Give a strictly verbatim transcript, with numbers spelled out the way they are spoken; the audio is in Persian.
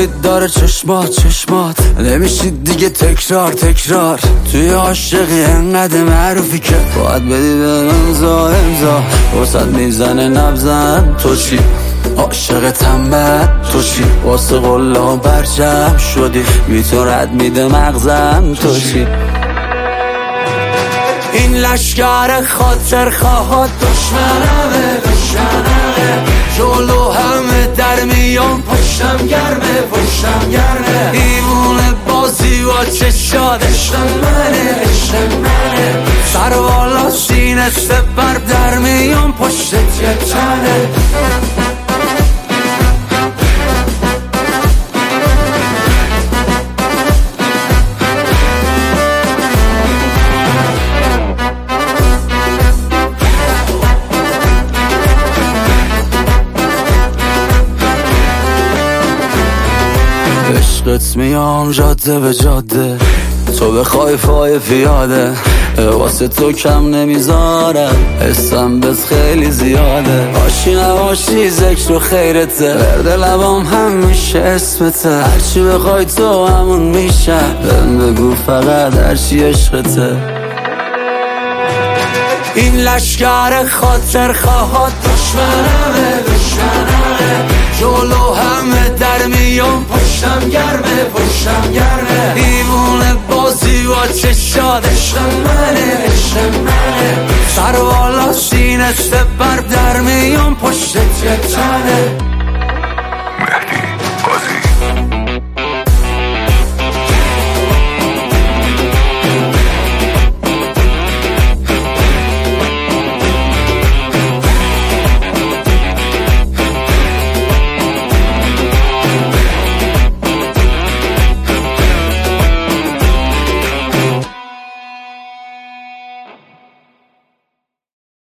سفید داره چشمات چشمات نمیشید دیگه تکرار تکرار توی عاشقی انقدر معروفی که باید بدی به امضا امضا واسه میزنه نبزن تو چی عاشق تنبل تو چی واسه قلا برجم شدی بی تو رد میده مغزم تو چی این لشکر خاطر خواهد دشمنمه دشمنمه جلو همه در میان پشتم گرمه پشتم گرمه ایمونه بازی و چشاد عشق منه عشق منه سر والا سینه سپر در میان پشتت یه تنه عشقت میام جاده به جاده تو بخوای فای پیاده واسه تو کم نمیذارم حسم بس خیلی زیاده باشی نباشی ذکر و خیرته ورد لبام همیشه اسمته هرچی بخوای تو همون میشم بهم بگو فقط هرچی عشقته این لشکر خاطر خواهد دشمنمه دشمنمه جلو همه در میان پشتم گرمه پشتم گرمه دیوونه بازی و چشاد عشق منه عشق منه سر والا سینه سپر در میان پشتت یه تنه